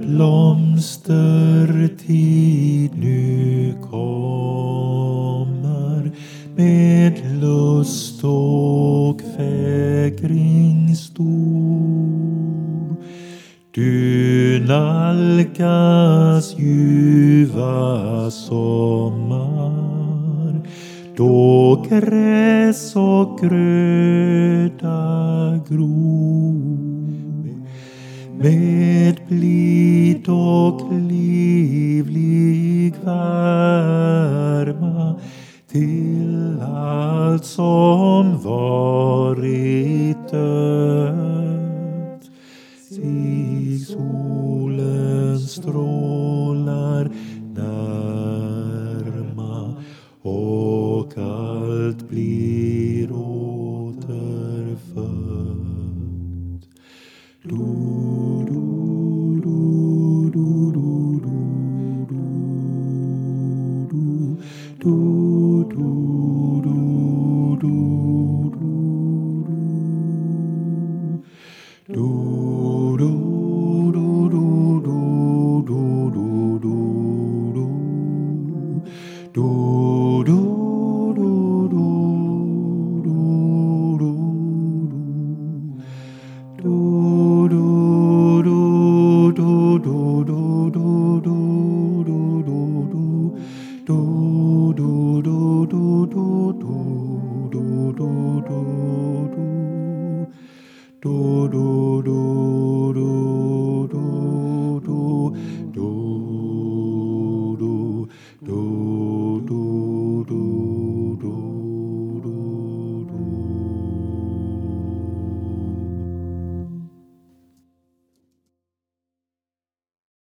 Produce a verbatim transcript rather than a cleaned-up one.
blomstertid nu kommer med lust och fägring stor. Du nalkas ljuva sommar, då gräs och gröda gror. Med blid och livlig värma till allt som varit dött. Sig solens strålar närma och allt blir återfött. Du Du